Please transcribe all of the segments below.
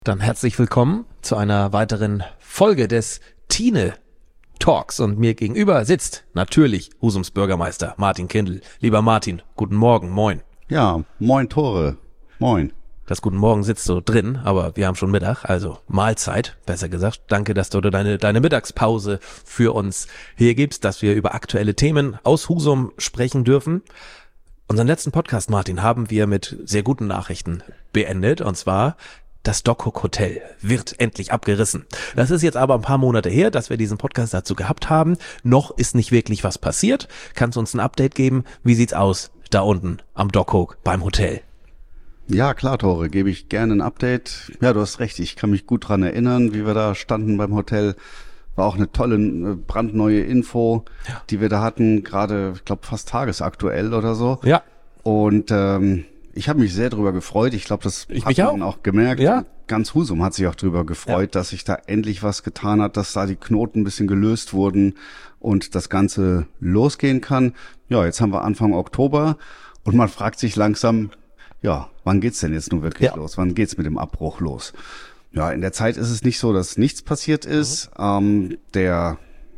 Dann herzlich willkommen zu einer weiteren Folge des Tine Talks. Und mir gegenüber sitzt natürlich Husums Bürgermeister Martin Kindl. Lieber Martin, guten Morgen, moin. Ja, moin Tore, moin. Das Guten Morgen sitzt so drin, aber wir haben schon Mittag, also Mahlzeit, besser gesagt. Danke, dass du deine Mittagspause für uns hier gibst, dass wir über aktuelle Themen aus Husum sprechen dürfen. Unseren letzten Podcast, Martin, haben wir mit sehr guten Nachrichten beendet, und zwar: Das DocHook Hotel wird endlich abgerissen. Das ist jetzt aber ein paar Monate her, dass wir diesen Podcast dazu gehabt haben. Noch ist nicht wirklich was passiert. Kannst du uns ein Update geben? Wie sieht's aus da unten am DocHook beim Hotel? Ja, klar, Tore, gebe ich gerne ein Update. Ja, du hast recht, ich kann mich gut dran erinnern, wie wir da standen beim Hotel. War auch eine tolle, brandneue Info, die wir da hatten, gerade, ich glaube, fast tagesaktuell oder so. Ja. Und ich habe mich sehr drüber gefreut. Ich glaube, das hat man auch gemerkt. Ja. Ganz Husum hat sich auch drüber gefreut, dass sich da endlich was getan hat, dass da die Knoten ein bisschen gelöst wurden und das Ganze losgehen kann. Ja, jetzt haben wir Anfang Oktober und man fragt sich langsam, ja, wann geht's denn jetzt nun wirklich los? Wann geht's mit dem Abbruch los? Ja, in der Zeit ist es nicht so, dass nichts passiert ist. Der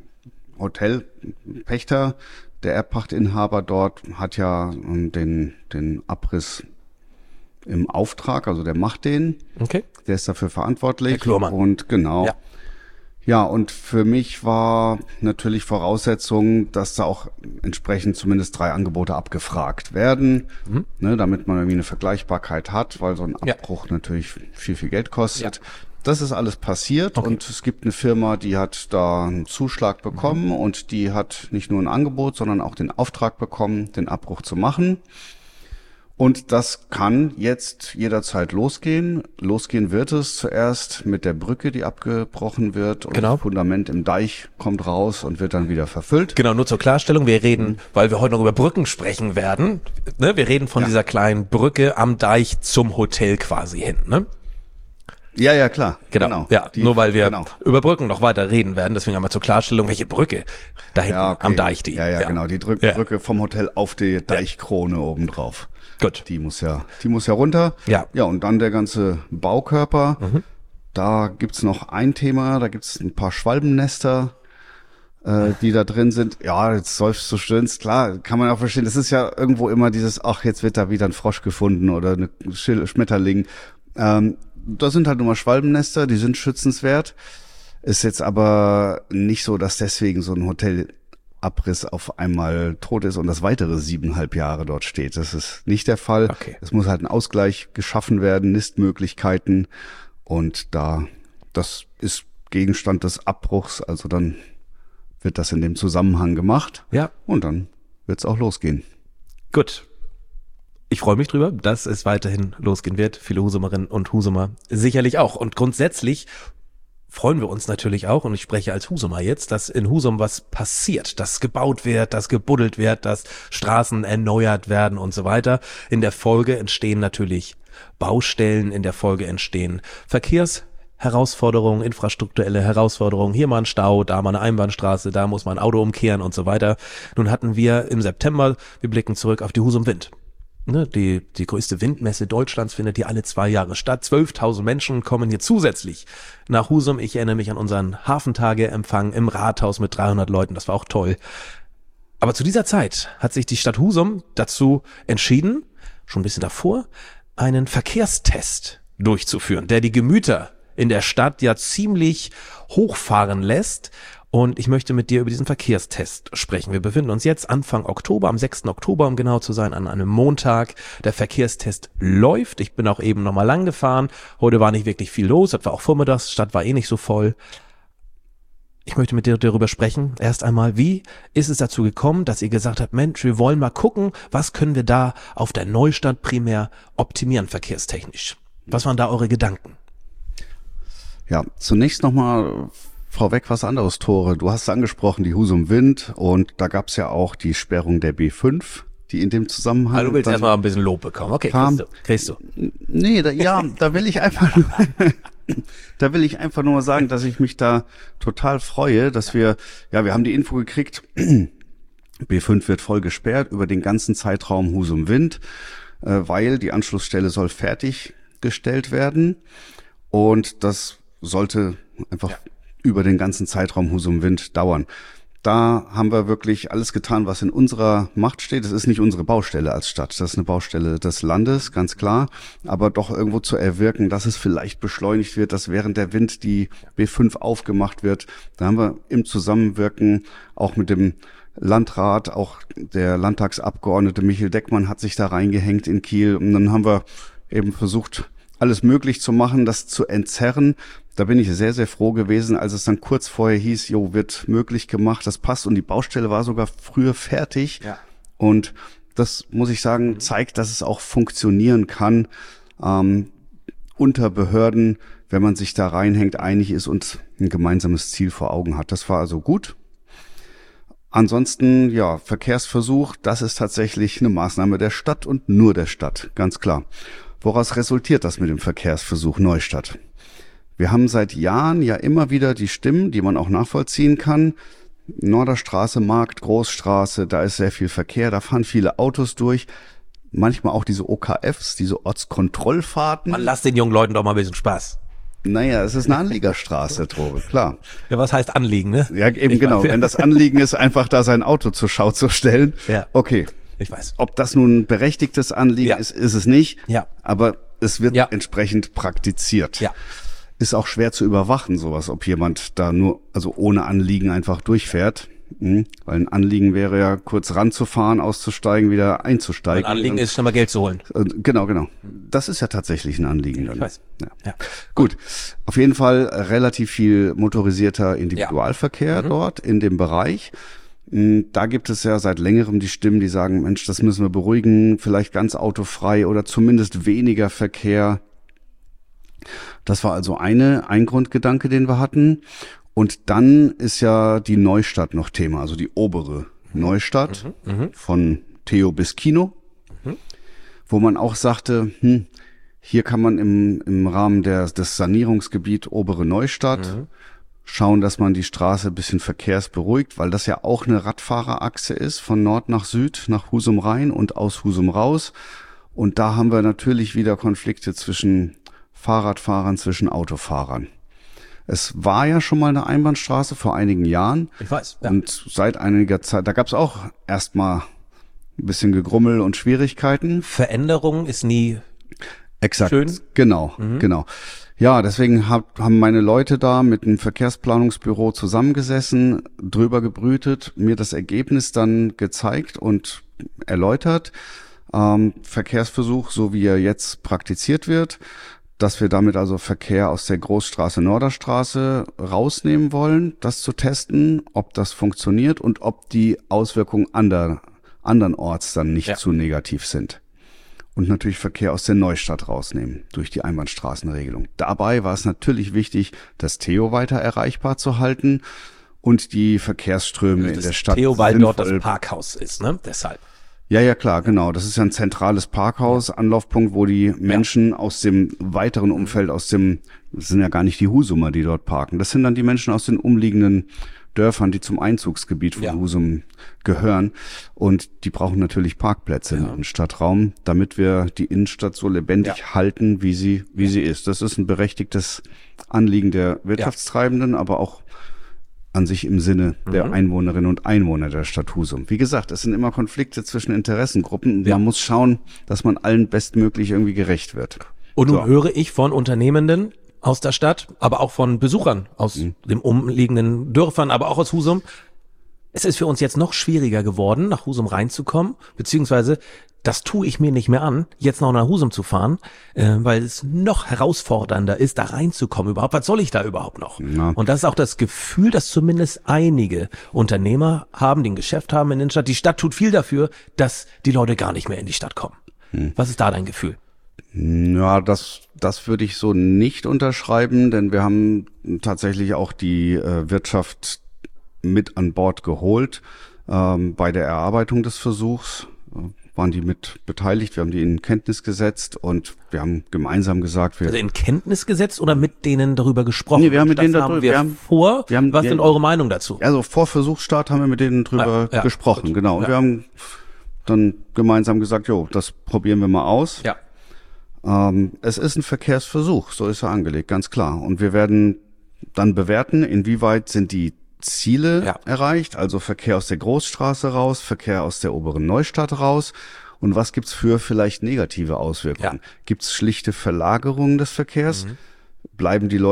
Hotelpächter, der Erbpachtinhaber dort, hat ja den Abriss im Auftrag, also der macht den. Okay. Der ist dafür verantwortlich. Herr Klurmann. Und genau. Ja. Ja, und für mich war natürlich Voraussetzung, dass da auch entsprechend zumindest 3 Angebote abgefragt werden, ne, damit man irgendwie eine Vergleichbarkeit hat, weil so ein Abbruch natürlich viel, viel Geld kostet. Ja. Das ist alles passiert und es gibt eine Firma, die hat da einen Zuschlag bekommen und die hat nicht nur ein Angebot, sondern auch den Auftrag bekommen, den Abbruch zu machen. Und das kann jetzt jederzeit losgehen. Losgehen wird es zuerst mit der Brücke, die abgebrochen wird. Und das Fundament im Deich kommt raus und wird dann wieder verfüllt. Genau, nur zur Klarstellung. Wir reden, weil wir heute noch über Brücken sprechen werden, ne? Wir reden von dieser kleinen Brücke am Deich zum Hotel quasi hin, ne? Ja, klar. Genau. Ja, nur weil wir über Brücken noch weiter reden werden. Deswegen einmal zur Klarstellung, welche Brücke da hinten am Deich, die. Ja, genau. Die Brücke vom Hotel auf die Deichkrone obendrauf. Gut. Die muss ja runter. Ja. Ja, und dann der ganze Baukörper. Da gibt's noch ein Thema. Da gibt's ein paar Schwalbennester, die da drin sind. Ja, jetzt seufzt du stöhnst. Klar, kann man auch verstehen. Das ist ja irgendwo immer dieses, ach, jetzt wird da wieder ein Frosch gefunden oder ein Schmetterling. Da sind halt nur mal Schwalbennester, die sind schützenswert. Ist jetzt aber nicht so, dass deswegen so ein Hotelabriss auf einmal tot ist und das weitere 7,5 Jahre dort steht. Das ist nicht der Fall. Okay. Es muss halt ein Ausgleich geschaffen werden, Nistmöglichkeiten. Und das ist Gegenstand des Abbruchs. Also dann wird das in dem Zusammenhang gemacht. Ja. Und dann wird's auch losgehen. Gut. Ich freue mich drüber, dass es weiterhin losgehen wird. Viele Husumerinnen und Husumer sicherlich auch. Und grundsätzlich freuen wir uns natürlich auch, und ich spreche als Husumer jetzt, dass in Husum was passiert, dass gebaut wird, dass gebuddelt wird, dass Straßen erneuert werden und so weiter. In der Folge entstehen natürlich Baustellen, in der Folge entstehen Verkehrsherausforderungen, infrastrukturelle Herausforderungen. Hier mal ein Stau, da mal eine Einbahnstraße, da muss man ein Auto umkehren und so weiter. Nun hatten wir im September, wir blicken zurück auf die Husum Wind. Ne, die größte Windmesse Deutschlands findet hier alle 2 Jahre statt. 12.000 Menschen kommen hier zusätzlich nach Husum. Ich erinnere mich an unseren Hafentageempfang im Rathaus mit 300 Leuten. Das war auch toll. Aber zu dieser Zeit hat sich die Stadt Husum dazu entschieden, schon ein bisschen davor, einen Verkehrstest durchzuführen, der die Gemüter in der Stadt ja ziemlich hochfahren lässt. Und ich möchte mit dir über diesen Verkehrstest sprechen. Wir befinden uns jetzt Anfang Oktober, am 6. Oktober, um genau zu sein, an einem Montag. Der Verkehrstest läuft. Ich bin auch eben nochmal lang gefahren. Heute war nicht wirklich viel los. Das war auch vormittags. Die Stadt war eh nicht so voll. Ich möchte mit dir darüber sprechen. Erst einmal, wie ist es dazu gekommen, dass ihr gesagt habt, Mensch, wir wollen mal gucken, was können wir da auf der Neustadt primär optimieren, verkehrstechnisch? Was waren da eure Gedanken? Ja, zunächst nochmal vorweg was anderes, Tore. Du hast angesprochen, die Husum Wind, und da gab's ja auch die Sperrung der B5, die in dem Zusammenhang... Also du willst erstmal ein bisschen Lob bekommen. Okay, kriegst du. Nee, da will ich einfach nur sagen, dass ich mich da total freue, dass wir haben die Info gekriegt, B5 wird voll gesperrt über den ganzen Zeitraum Husum Wind, weil die Anschlussstelle soll fertiggestellt werden. Und das sollte einfach über den ganzen Zeitraum Husum Wind dauern. Da haben wir wirklich alles getan, was in unserer Macht steht. Es ist nicht unsere Baustelle als Stadt, das ist eine Baustelle des Landes, ganz klar. Aber doch irgendwo zu erwirken, dass es vielleicht beschleunigt wird, dass während der Wind die B5 aufgemacht wird. Da haben wir im Zusammenwirken auch mit dem Landrat, auch der Landtagsabgeordnete Michael Deckmann hat sich da reingehängt in Kiel. Und dann haben wir eben versucht, alles möglich zu machen, das zu entzerren. Da bin ich sehr, sehr froh gewesen, als es dann kurz vorher hieß, wird möglich gemacht, das passt. Und die Baustelle war sogar früher fertig. Ja. Und das, muss ich sagen, zeigt, dass es auch funktionieren kann, unter Behörden, wenn man sich da reinhängt, einig ist und ein gemeinsames Ziel vor Augen hat. Das war also gut. Ansonsten, Verkehrsversuch, das ist tatsächlich eine Maßnahme der Stadt und nur der Stadt, ganz klar. Woraus resultiert das mit dem Verkehrsversuch Neustadt? Wir haben seit Jahren ja immer wieder die Stimmen, die man auch nachvollziehen kann. Norderstraße, Markt, Großstraße, da ist sehr viel Verkehr, da fahren viele Autos durch. Manchmal auch diese OKFs, diese Ortskontrollfahrten. Man lasst den jungen Leuten doch mal ein bisschen Spaß. Naja, es ist eine Anliegerstraße, Tore, klar. Ja, was heißt Anliegen, ne? Ja, eben genau. Wenn das Anliegen ist, einfach da sein Auto zur Schau zu stellen. Ja. Okay. Ich weiß. Ob das nun ein berechtigtes Anliegen ist es nicht. Ja. Aber es wird entsprechend praktiziert. Ja. Ist auch schwer zu überwachen, sowas, ob jemand da nur, also ohne Anliegen einfach durchfährt. Weil ein Anliegen wäre ja, kurz ranzufahren, auszusteigen, wieder einzusteigen. Ein Anliegen ist schon mal Geld zu holen. Genau. Das ist ja tatsächlich ein Anliegen dann. Ich weiß. Ja. Gut. Auf jeden Fall relativ viel motorisierter Individualverkehr dort in dem Bereich. Da gibt es ja seit längerem die Stimmen, die sagen, Mensch, das müssen wir beruhigen, vielleicht ganz autofrei oder zumindest weniger Verkehr. Das war also ein Grundgedanke, den wir hatten. Und dann ist ja die Neustadt noch Thema, also die obere Neustadt von Theo bis Kino, wo man auch sagte, hier kann man im Rahmen des Sanierungsgebiet obere Neustadt schauen, dass man die Straße ein bisschen verkehrsberuhigt, weil das ja auch eine Radfahrerachse ist, von Nord nach Süd, nach Husum rein und aus Husum raus. Und da haben wir natürlich wieder Konflikte zwischen Fahrradfahrern, zwischen Autofahrern. Es war ja schon mal eine Einbahnstraße vor einigen Jahren. Ich weiß. Ja. Und seit einiger Zeit, da gab es auch erstmal ein bisschen Gegrummel und Schwierigkeiten. Veränderung ist nie exakt schön. Genau. Ja, deswegen haben meine Leute da mit einem Verkehrsplanungsbüro zusammengesessen, drüber gebrütet, mir das Ergebnis dann gezeigt und erläutert. Verkehrsversuch, so wie er jetzt praktiziert wird, dass wir damit also Verkehr aus der Großstraße, Norderstraße rausnehmen wollen, das zu testen, ob das funktioniert und ob die Auswirkungen andernorts dann nicht zu negativ sind. Und natürlich Verkehr aus der Neustadt rausnehmen durch die Einbahnstraßenregelung. Dabei war es natürlich wichtig, das Theo weiter erreichbar zu halten und die Verkehrsströme in der Stadt. Theo, weil dort das Parkhaus ist, ne? Deshalb. Ja, klar, genau. Das ist ja ein zentrales Parkhaus, Anlaufpunkt, wo die Menschen aus dem weiteren Umfeld, das sind ja gar nicht die Husumer, die dort parken. Das sind dann die Menschen aus den umliegenden Dörfern, die zum Einzugsgebiet von Husum gehören. Und die brauchen natürlich Parkplätze im Stadtraum, damit wir die Innenstadt so lebendig halten, wie sie ist. Das ist ein berechtigtes Anliegen der Wirtschaftstreibenden, aber auch an sich im Sinne der Einwohnerinnen und Einwohner der Stadt Husum. Wie gesagt, es sind immer Konflikte zwischen Interessengruppen. Man muss schauen, dass man allen bestmöglich irgendwie gerecht wird. Und nun höre ich von Unternehmenden aus der Stadt, aber auch von Besuchern aus den umliegenden Dörfern, aber auch aus Husum. Es ist für uns jetzt noch schwieriger geworden, nach Husum reinzukommen, beziehungsweise das tue ich mir nicht mehr an, jetzt noch nach Husum zu fahren, weil es noch herausfordernder ist, da reinzukommen überhaupt. Was soll ich da überhaupt noch? Ja. Und das ist auch das Gefühl, dass zumindest einige Unternehmer haben, die ein Geschäft haben in der Stadt. Die Stadt tut viel dafür, dass die Leute gar nicht mehr in die Stadt kommen. Was ist da dein Gefühl? Ja, das würde ich so nicht unterschreiben, denn wir haben tatsächlich auch die Wirtschaft mit an Bord geholt. Bei der Erarbeitung des Versuchs waren die mit beteiligt. Wir haben die in Kenntnis gesetzt und wir haben gemeinsam gesagt, also in Kenntnis gesetzt oder mit denen darüber gesprochen? Nee, wir haben mit denen darüber Was sind eure Meinung dazu? Also vor Versuchsstart haben wir mit denen drüber gesprochen, gut. Genau. Und wir haben dann gemeinsam gesagt, das probieren wir mal aus. Ja. Es ist ein Verkehrsversuch, so ist er angelegt, ganz klar. Und wir werden dann bewerten, inwieweit sind die Ziele erreicht, also Verkehr aus der Großstraße raus, Verkehr aus der oberen Neustadt raus. Und was gibt's für vielleicht negative Auswirkungen? Gibt's schlichte Verlagerungen des Verkehrs? Bleiben die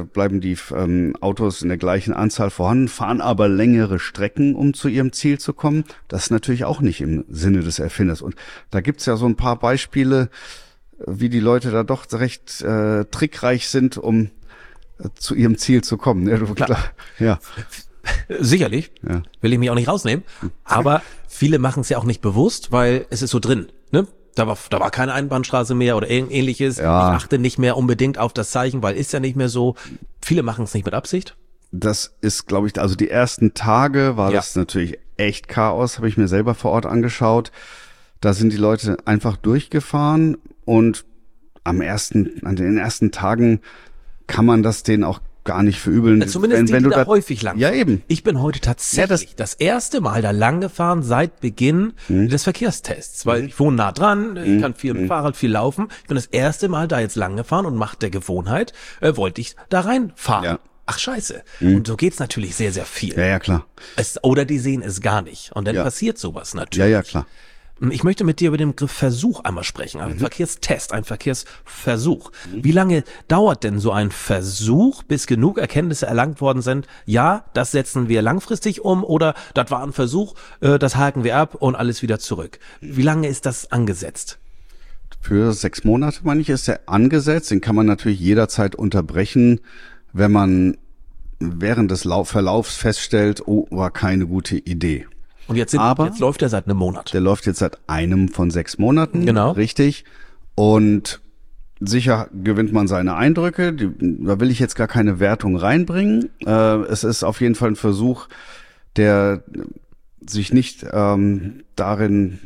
Autos in der gleichen Anzahl vorhanden, fahren aber längere Strecken, um zu ihrem Ziel zu kommen? Das ist natürlich auch nicht im Sinne des Erfinders. Und da gibt's ja so ein paar Beispiele, wie die Leute da doch recht trickreich sind, um zu ihrem Ziel zu kommen. Ja. Sicherlich, will ich mich auch nicht rausnehmen, aber viele machen es ja auch nicht bewusst, weil es ist so drin, ne? Da war keine Einbahnstraße mehr oder ähnliches. Ja. Ich achte nicht mehr unbedingt auf das Zeichen, weil ist ja nicht mehr so. Viele machen es nicht mit Absicht. Das ist, glaube ich, also die ersten Tage war das natürlich echt Chaos, habe ich mir selber vor Ort angeschaut. Da sind die Leute einfach durchgefahren und an den ersten Tagen kann man das denen auch gar nicht verübeln. Zumindest wenn du da häufig lang. Ja, eben. Ich bin heute tatsächlich das erste Mal da lang gefahren seit Beginn des Verkehrstests, weil ich wohne nah dran, ich kann viel mit Fahrrad, viel laufen. Ich bin das erste Mal da jetzt lang gefahren und macht der Gewohnheit, wollte ich da reinfahren. Ja. Ach scheiße. Und so geht's natürlich sehr, sehr viel. Ja, klar. Oder die sehen es gar nicht. Und dann passiert sowas natürlich. Ja, klar. Ich möchte mit dir über den Begriff Versuch einmal sprechen. Ein Verkehrstest, ein Verkehrsversuch. Wie lange dauert denn so ein Versuch, bis genug Erkenntnisse erlangt worden sind? Ja, das setzen wir langfristig um oder das war ein Versuch, das haken wir ab und alles wieder zurück. Wie lange ist das angesetzt? Für 6 Monate, meine ich, ist er angesetzt. Den kann man natürlich jederzeit unterbrechen, wenn man während des Verlaufs feststellt, oh, war keine gute Idee. Und jetzt läuft er seit einem Monat. Der läuft jetzt seit einem von 6 Monaten. Genau. Richtig. Und sicher gewinnt man seine Eindrücke. Da will ich jetzt gar keine Wertung reinbringen. Es ist auf jeden Fall ein Versuch, der sich nicht darin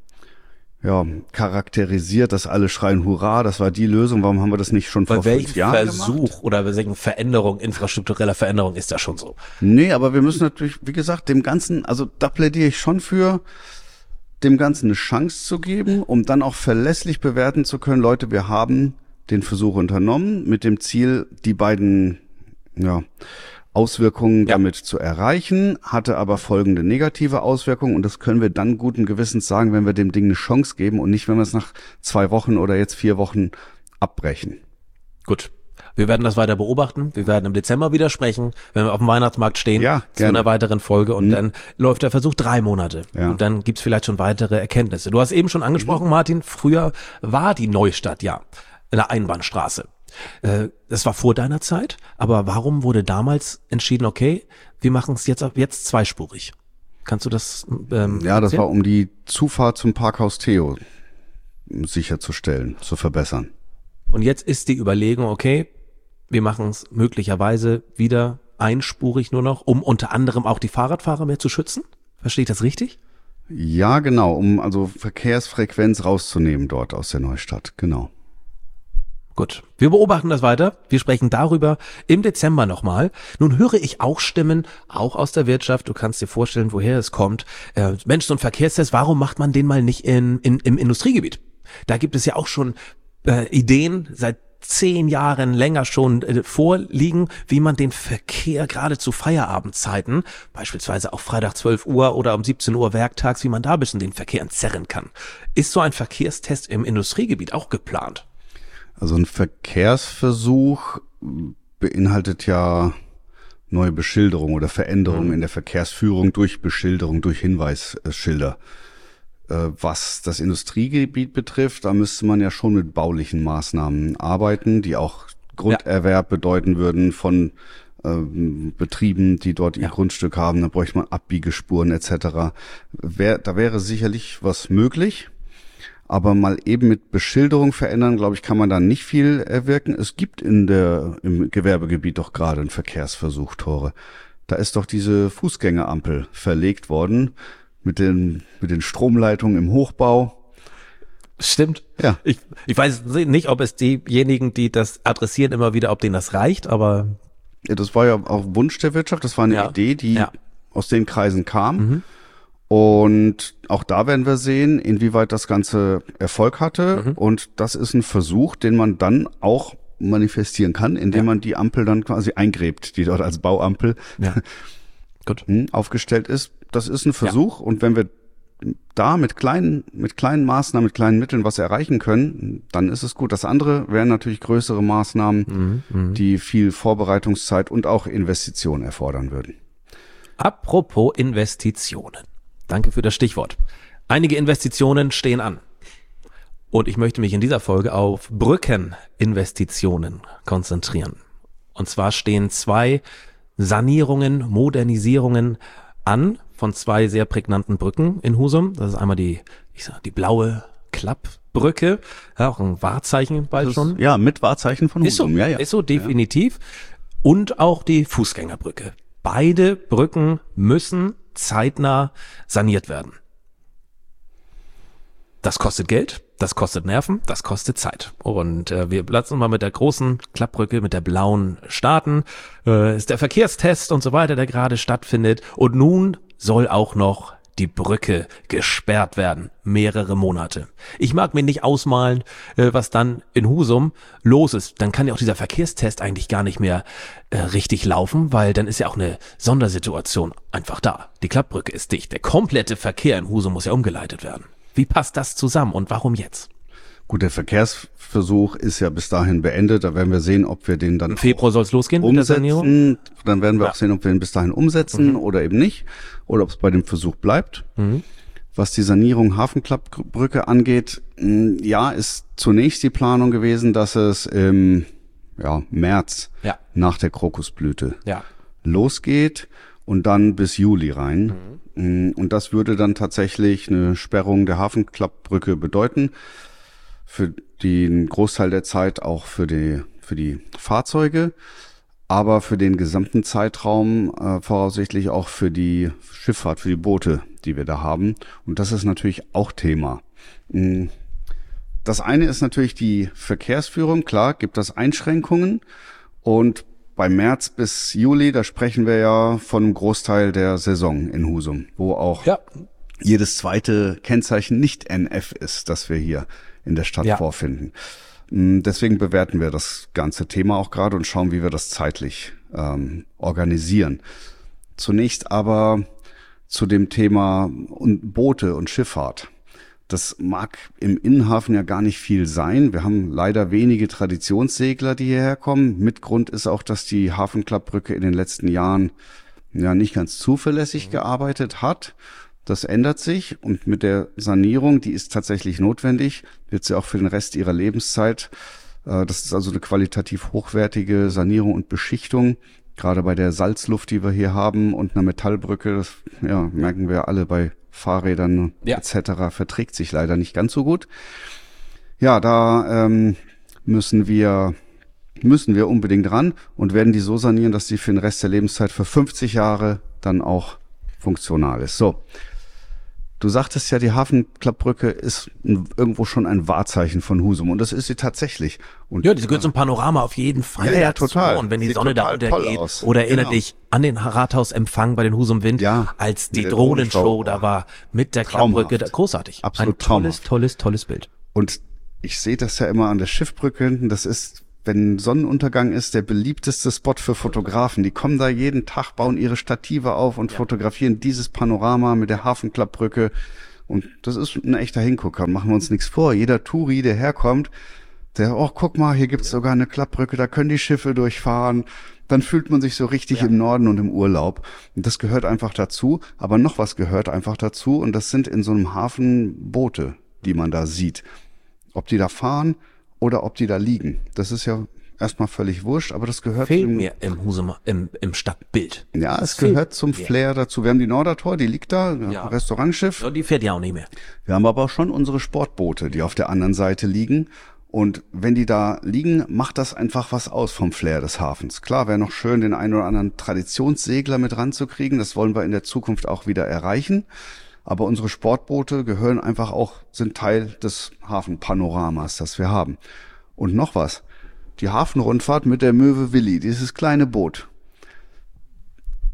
charakterisiert, dass alle schreien, hurra, das war die Lösung, warum haben wir das nicht schon vor 5 Jahren gemacht? Versuch oder welchen Veränderung, infrastruktureller Veränderung ist das schon so? Nee, aber wir müssen natürlich, wie gesagt, dem Ganzen, also da plädiere ich schon für, dem Ganzen eine Chance zu geben, um dann auch verlässlich bewerten zu können, Leute, wir haben den Versuch unternommen, mit dem Ziel, die beiden Auswirkungen damit zu erreichen, hatte aber folgende negative Auswirkungen und das können wir dann guten Gewissens sagen, wenn wir dem Ding eine Chance geben und nicht, wenn wir es nach 2 Wochen oder jetzt 4 Wochen abbrechen. Gut. Wir werden das weiter beobachten. Wir werden im Dezember wieder sprechen, wenn wir auf dem Weihnachtsmarkt stehen, zu einer weiteren Folge und dann läuft der Versuch 3 Monate und dann gibt's vielleicht schon weitere Erkenntnisse. Du hast eben schon angesprochen, Martin, früher war die Neustadt eine Einbahnstraße. Das war vor deiner Zeit, aber warum wurde damals entschieden, okay, wir machen es jetzt zweispurig? Kannst du das das war, um die Zufahrt zum Parkhaus Theo sicherzustellen, zu verbessern. Und jetzt ist die Überlegung, okay, wir machen es möglicherweise wieder einspurig nur noch, um unter anderem auch die Fahrradfahrer mehr zu schützen? Verstehe ich das richtig? Ja, genau, um also Verkehrsfrequenz rauszunehmen dort aus der Neustadt, genau. Gut, wir beobachten das weiter. Wir sprechen darüber im Dezember nochmal. Nun höre ich auch Stimmen, auch aus der Wirtschaft. Du kannst dir vorstellen, woher es kommt. Mensch, so ein Verkehrstest, warum macht man den mal nicht im Industriegebiet? Da gibt es ja auch schon Ideen seit 10 Jahren länger schon vorliegen, wie man den Verkehr gerade zu Feierabendzeiten, beispielsweise auch Freitag 12 Uhr oder um 17 Uhr werktags, wie man da ein bisschen den Verkehr entzerren kann. Ist so ein Verkehrstest im Industriegebiet auch geplant? Also ein Verkehrsversuch beinhaltet ja neue Beschilderung oder Veränderungen in der Verkehrsführung durch Beschilderung, durch Hinweisschilder. Was das Industriegebiet betrifft, da müsste man ja schon mit baulichen Maßnahmen arbeiten, die auch Grunderwerb bedeuten würden von Betrieben, die dort ihr Grundstück haben. Da bräuchte man Abbiegespuren etc. Da wäre sicherlich was möglich. Aber mal eben mit Beschilderung verändern, glaube ich, kann man da nicht viel erwirken. Es gibt im Gewerbegebiet doch gerade einen Verkehrsversuch, Tore. Da ist doch diese Fußgängerampel verlegt worden mit den Stromleitungen im Hochbau. Stimmt. Ja. Ich weiß nicht, ob es diejenigen, die das adressieren, immer wieder, ob denen das reicht, aber... Ja, das war ja auch Wunsch der Wirtschaft. Das war eine Idee, die aus den Kreisen kam. Und auch da werden wir sehen, inwieweit das Ganze Erfolg hatte. Und das ist ein Versuch, den man dann auch manifestieren kann, indem man die Ampel dann quasi eingräbt, die dort als Bauampel Gut. aufgestellt ist. Das ist ein Versuch. Und wenn wir da mit kleinen Maßnahmen, mit kleinen Mitteln was erreichen können, dann ist es gut. Das andere wären natürlich größere Maßnahmen, die viel Vorbereitungszeit und auch Investitionen erfordern würden. Apropos Investitionen. Danke für das Stichwort. Einige Investitionen stehen an. Und ich möchte mich in dieser Folge auf Brückeninvestitionen konzentrieren. Und zwar stehen 2 Sanierungen, Modernisierungen an von 2 sehr prägnanten Brücken in Husum. Das ist einmal die blaue Klappbrücke, ja, auch ein Wahrzeichen bald schon. Ja, mit Wahrzeichen von Husum. Ist so, definitiv. Und auch die Fußgängerbrücke. Beide Brücken müssen zeitnah saniert werden. Das kostet Geld, das kostet Nerven, das kostet Zeit. Und wir lassen mal mit der großen Klappbrücke, mit der blauen starten. Ist der Verkehrstest und so weiter, der gerade stattfindet. Und nun soll auch noch die Brücke gesperrt werden. Mehrere Monate. Ich mag mir nicht ausmalen, was dann in Husum los ist. Dann kann ja auch dieser Verkehrstest eigentlich gar nicht mehr richtig laufen, weil dann ist ja auch eine Sondersituation einfach da. Die Klappbrücke ist dicht. Der komplette Verkehr in Husum muss ja umgeleitet werden. Wie passt das zusammen und warum jetzt? Gut, der Verkehrsversuch ist ja bis dahin beendet. Da werden wir sehen, ob wir den dann im Februar soll es losgehen mit der Sanierung. Dann werden wir auch sehen, ob wir ihn bis dahin umsetzen oder eben nicht. Oder ob es bei dem Versuch bleibt. Was die Sanierung Hafenklappbrücke angeht, ja, ist zunächst die Planung gewesen, dass es im März nach der Krokusblüte losgeht und dann bis Juli rein. Und das würde dann tatsächlich eine Sperrung der Hafenklappbrücke bedeuten. Für den Großteil der Zeit auch für die Fahrzeuge, aber für den gesamten Zeitraum voraussichtlich auch für die Schifffahrt, für die Boote, die wir da haben. Und das ist natürlich auch Thema. Das eine ist natürlich die Verkehrsführung. Klar, gibt es Einschränkungen. Und bei März bis Juli, da sprechen wir ja von einem Großteil der Saison in Husum, wo auch jedes zweite Kennzeichen nicht NF ist, das wir hier in der Stadt vorfinden. Deswegen bewerten wir das ganze Thema auch gerade und schauen, wie wir das zeitlich organisieren. Zunächst aber zu dem Thema Boote und Schifffahrt. Das mag im Innenhafen ja gar nicht viel sein. Wir haben leider wenige Traditionssegler, die hierher kommen. Mitgrund ist auch, dass die Hafenklappbrücke in den letzten Jahren nicht ganz zuverlässig gearbeitet hat. Das ändert sich und mit der Sanierung, die ist tatsächlich notwendig, wird sie auch für den Rest ihrer Lebenszeit. Das ist also eine qualitativ hochwertige Sanierung und Beschichtung. Gerade bei der Salzluft, die wir hier haben und einer Metallbrücke, das merken wir alle bei Fahrrädern etc. verträgt sich leider nicht ganz so gut. Ja, da müssen wir unbedingt ran und werden die so sanieren, dass die für den Rest der Lebenszeit für 50 Jahre dann auch funktional ist. So, du sagtest ja, die Hafenklappbrücke ist irgendwo schon ein Wahrzeichen von Husum und das ist sie tatsächlich. Und die gehört zum Panorama auf jeden Fall. Ja, total. Und wenn die Sonne da untergeht, oder erinnert dich an den Rathausempfang bei den Husum Wind, als die Drohnenshow da war mit der Klappbrücke, großartig. Absolut ein tolles Bild. Und ich sehe das ja immer an der Schiffbrücke hinten, das ist, wenn Sonnenuntergang ist, der beliebteste Spot für Fotografen. Die kommen da jeden Tag, bauen ihre Stative auf und fotografieren dieses Panorama mit der Hafenklappbrücke. Und das ist ein echter Hingucker. Machen wir uns nichts vor. Jeder Touri, der herkommt, guck mal, hier gibt's sogar eine Klappbrücke, da können die Schiffe durchfahren. Dann fühlt man sich so richtig im Norden und im Urlaub. Und das gehört einfach dazu. Aber noch was gehört einfach dazu. Und das sind in so einem Hafen Boote, die man da sieht. Ob die da fahren oder ob die da liegen. Das ist ja erstmal völlig wurscht, aber das gehört mir im Husumer, im Stadtbild. Ja, es gehört zum Flair dazu. Wir haben die Nordertor, die liegt da, ein Restaurantschiff. Ja, die fährt ja auch nicht mehr. Wir haben aber auch schon unsere Sportboote, die auf der anderen Seite liegen. Und wenn die da liegen, macht das einfach was aus vom Flair des Hafens. Klar, wäre noch schön, den einen oder anderen Traditionssegler mit ranzukriegen. Das wollen wir in der Zukunft auch wieder erreichen. Aber unsere Sportboote gehören einfach auch, sind Teil des Hafenpanoramas, das wir haben. Und noch was. Die Hafenrundfahrt mit der Möwe Willi, dieses kleine Boot.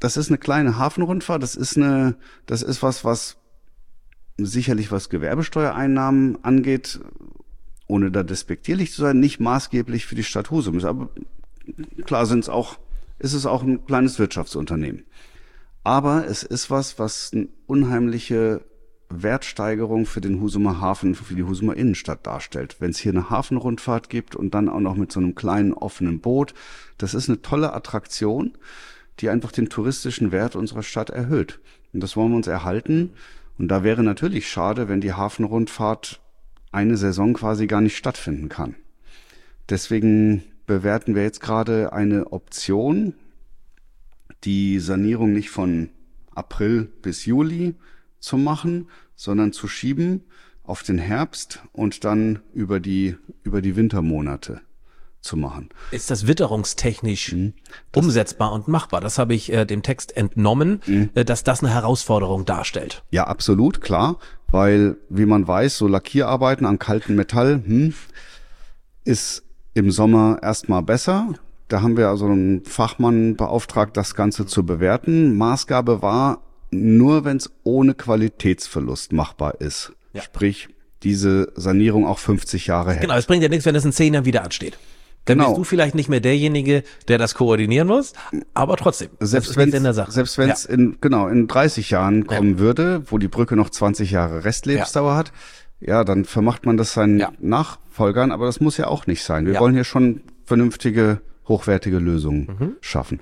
das ist eine kleine Hafenrundfahrt, das ist was sicherlich was Gewerbesteuereinnahmen angeht, ohne da despektierlich zu sein, nicht maßgeblich für die Stadt Husum ist. Aber klar ist es auch ein kleines Wirtschaftsunternehmen. Aber es ist was eine unheimliche Wertsteigerung für den Husumer Hafen, für die Husumer Innenstadt darstellt. Wenn es hier eine Hafenrundfahrt gibt und dann auch noch mit so einem kleinen offenen Boot, das ist eine tolle Attraktion, die einfach den touristischen Wert unserer Stadt erhöht. Und das wollen wir uns erhalten. Und da wäre natürlich schade, wenn die Hafenrundfahrt eine Saison quasi gar nicht stattfinden kann. Deswegen bewerten wir jetzt gerade eine Option, die Sanierung nicht von April bis Juli zu machen, sondern zu schieben auf den Herbst und dann über die Wintermonate zu machen. Ist das witterungstechnisch umsetzbar und machbar? Das habe ich dem Text entnommen, dass das eine Herausforderung darstellt. Ja, absolut, klar, weil, wie man weiß, so Lackierarbeiten an kaltem Metall ist im Sommer erstmal besser. Da haben wir also einen Fachmann beauftragt, das Ganze zu bewerten. Maßgabe war, nur wenn es ohne Qualitätsverlust machbar ist. Ja. Sprich, diese Sanierung auch 50 Jahre hält. Genau, es bringt ja nichts, wenn es in 10 Jahren wieder ansteht. Dann bist du vielleicht nicht mehr derjenige, der das koordinieren muss, aber trotzdem. Selbst wenn es in 30 Jahren kommen würde, wo die Brücke noch 20 Jahre Restlebensdauer hat, ja, dann vermacht man das seinen Nachfolgern, aber das muss ja auch nicht sein. Wir wollen hier schon vernünftige, hochwertige Lösungen schaffen.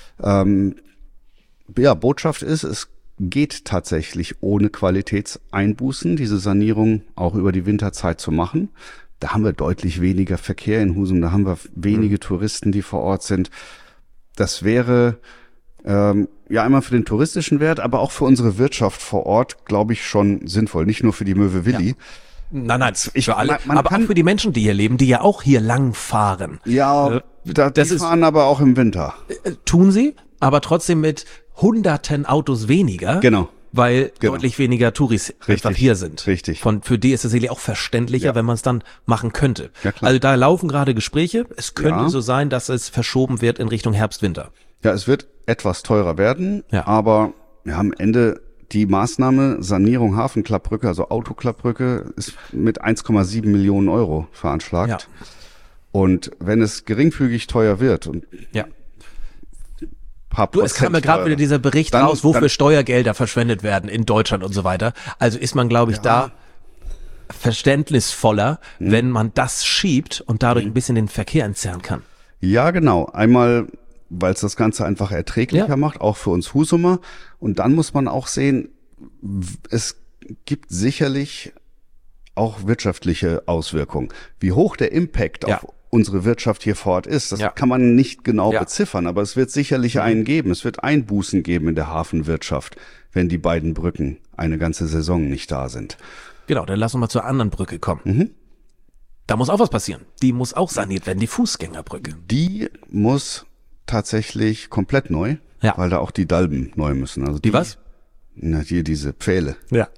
Botschaft ist, es geht tatsächlich ohne Qualitätseinbußen, diese Sanierung auch über die Winterzeit zu machen. Da haben wir deutlich weniger Verkehr in Husum, da haben wir wenige Touristen, die vor Ort sind. Das wäre einmal für den touristischen Wert, aber auch für unsere Wirtschaft vor Ort, glaube ich, schon sinnvoll. Nicht nur für die Möwe Willi. Ja. Nein, für alle, aber auch für die Menschen, die hier leben, die ja auch hier lang fahren. Ja, die fahren aber auch im Winter. Tun sie, aber trotzdem mit hunderten Autos weniger. Genau. Weil deutlich weniger Touris einfach hier sind. Richtig. Für die ist es sicherlich auch verständlicher, wenn man es dann machen könnte. Ja, klar. Also da laufen gerade Gespräche. Es könnte so sein, dass es verschoben wird in Richtung Herbst-Winter. Ja, es wird etwas teurer werden, aber am Ende die Maßnahme Sanierung Hafenklappbrücke, also Autoklappbrücke, ist mit 1,7 Millionen Euro veranschlagt. Ja. Und wenn es geringfügig teuer wird und es kam mir gerade wieder dieser Bericht raus, wofür Steuergelder verschwendet werden in Deutschland und so weiter. Also ist man, glaube ich, da verständnisvoller, wenn man das schiebt und dadurch ein bisschen den Verkehr entzerren kann. Ja, genau. Einmal, weil es das Ganze einfach erträglicher macht, auch für uns Husumer. Und dann muss man auch sehen, es gibt sicherlich auch wirtschaftliche Auswirkungen. Wie hoch der Impact auf unsere Wirtschaft hier vor Ort ist, das kann man nicht genau beziffern, aber es wird sicherlich einen geben. Es wird Einbußen geben in der Hafenwirtschaft, wenn die beiden Brücken eine ganze Saison nicht da sind. Genau, dann lass uns mal zur anderen Brücke kommen. Da muss auch was passieren. Die muss auch saniert werden, die Fußgängerbrücke. Die muss tatsächlich komplett neu, weil da auch die Dalben neu müssen. Also die was? Na, hier diese Pfähle. Ja.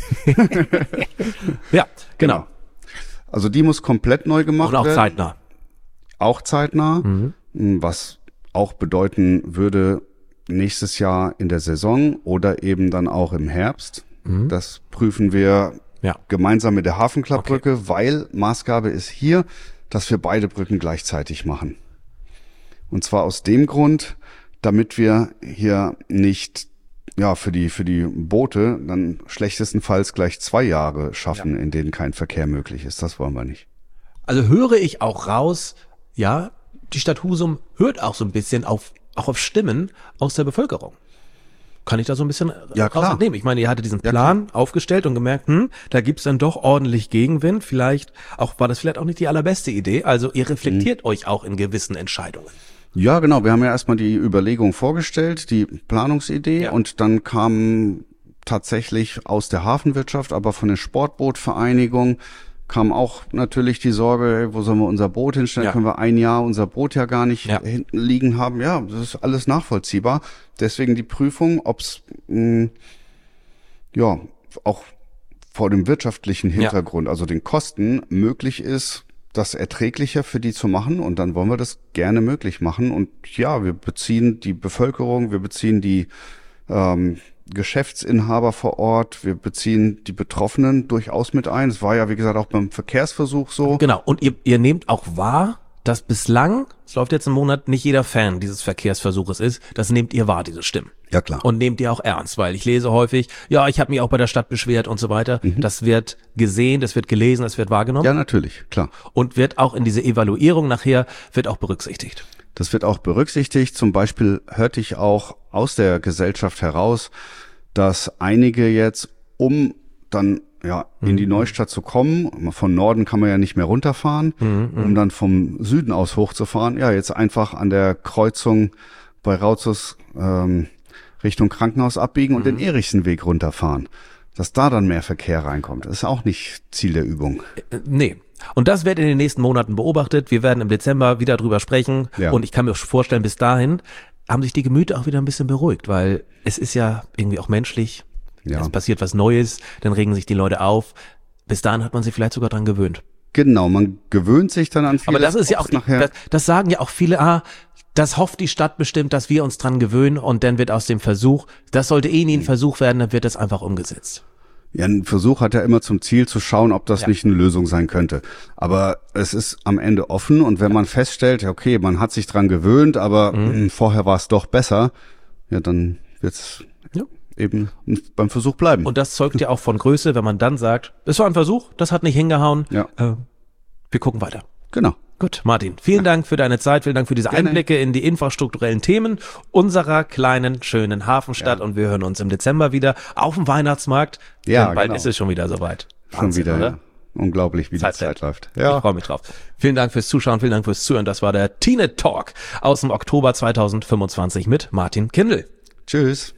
Ja, genau. Also die muss komplett neu gemacht werden. Und auch zeitnah. Auch zeitnah, was auch bedeuten würde, nächstes Jahr in der Saison oder eben dann auch im Herbst. Das prüfen wir gemeinsam mit der Hafenklappbrücke, weil Maßgabe ist hier, dass wir beide Brücken gleichzeitig machen. Und zwar aus dem Grund, damit wir hier nicht für die Boote dann schlechtestenfalls gleich 2 Jahre schaffen, in denen kein Verkehr möglich ist. Das wollen wir nicht. Also höre ich auch raus, die Stadt Husum hört auch so ein bisschen auch auf Stimmen aus der Bevölkerung. Kann ich da so ein bisschen rausnehmen? Ich meine, ihr hattet diesen Plan aufgestellt und gemerkt, da gibt's dann doch ordentlich Gegenwind. War das vielleicht auch nicht die allerbeste Idee. Also ihr reflektiert euch auch in gewissen Entscheidungen. Ja, genau. Wir haben ja erstmal die Überlegung vorgestellt, die Planungsidee, und dann kam tatsächlich aus der Hafenwirtschaft, aber von der Sportbootvereinigung kam auch natürlich die Sorge, hey, wo sollen wir unser Boot hinstellen? Können wir ein Jahr unser Boot ja gar nicht hinten liegen haben? Ja, das ist alles nachvollziehbar. Deswegen die Prüfung, ob es auch vor dem wirtschaftlichen Hintergrund, also den Kosten, möglich ist, das erträglicher für die zu machen und dann wollen wir das gerne möglich machen. Und ja, wir beziehen die Bevölkerung, wir beziehen die Geschäftsinhaber vor Ort, wir beziehen die Betroffenen durchaus mit ein. Es war ja, wie gesagt, auch beim Verkehrsversuch so. Genau, und ihr nehmt auch wahr, dass bislang, es läuft jetzt im Monat, nicht jeder Fan dieses Verkehrsversuches ist. Das nehmt ihr wahr, diese Stimmen. Ja, klar. Und nehmt ihr auch ernst, weil ich lese häufig, ja, ich habe mich auch bei der Stadt beschwert und so weiter. Das wird gesehen, das wird gelesen, das wird wahrgenommen. Ja, natürlich, klar. Und wird auch in diese Evaluierung nachher, wird auch berücksichtigt. Das wird auch berücksichtigt. Zum Beispiel hörte ich auch aus der Gesellschaft heraus, dass einige jetzt, um dann in die Neustadt zu kommen, von Norden kann man ja nicht mehr runterfahren, um dann vom Süden aus hochzufahren, jetzt einfach an der Kreuzung bei Rautzus Richtung Krankenhaus abbiegen und den Erichsenweg runterfahren. Dass da dann mehr Verkehr reinkommt, das ist auch nicht Ziel der Übung. Nee. Und das wird in den nächsten Monaten beobachtet. Wir werden im Dezember wieder drüber sprechen. Ja. Und ich kann mir vorstellen, bis dahin haben sich die Gemüter auch wieder ein bisschen beruhigt, weil es ist ja irgendwie auch menschlich. Ja. Es passiert was Neues, dann regen sich die Leute auf. Bis dahin hat man sich vielleicht sogar dran gewöhnt. Genau, man gewöhnt sich dann an vieles. Aber das ist ja auch, das sagen ja auch viele, das hofft die Stadt bestimmt, dass wir uns dran gewöhnen und dann wird aus dem Versuch, das sollte nie ein Versuch werden, dann wird das einfach umgesetzt. Ja, ein Versuch hat ja immer zum Ziel zu schauen, ob das nicht eine Lösung sein könnte. Aber es ist am Ende offen und wenn man feststellt, okay, man hat sich dran gewöhnt, aber vorher war es doch besser, dann wird's eben beim Versuch bleiben. Und das zeugt ja auch von Größe, wenn man dann sagt, es war ein Versuch, das hat nicht hingehauen, wir gucken weiter. Genau. Gut, Martin, vielen Dank für deine Zeit, vielen Dank für diese Einblicke in die infrastrukturellen Themen unserer kleinen, schönen Hafenstadt und wir hören uns im Dezember wieder auf dem Weihnachtsmarkt, denn bald ist es schon wieder soweit. Wahnsinn, schon wieder, oder? Unglaublich, wie die Zeit läuft. Ja. Ich freue mich drauf. Vielen Dank fürs Zuschauen, vielen Dank fürs Zuhören. Das war der TNet Talk aus dem Oktober 2025 mit Martin Kindl. Tschüss.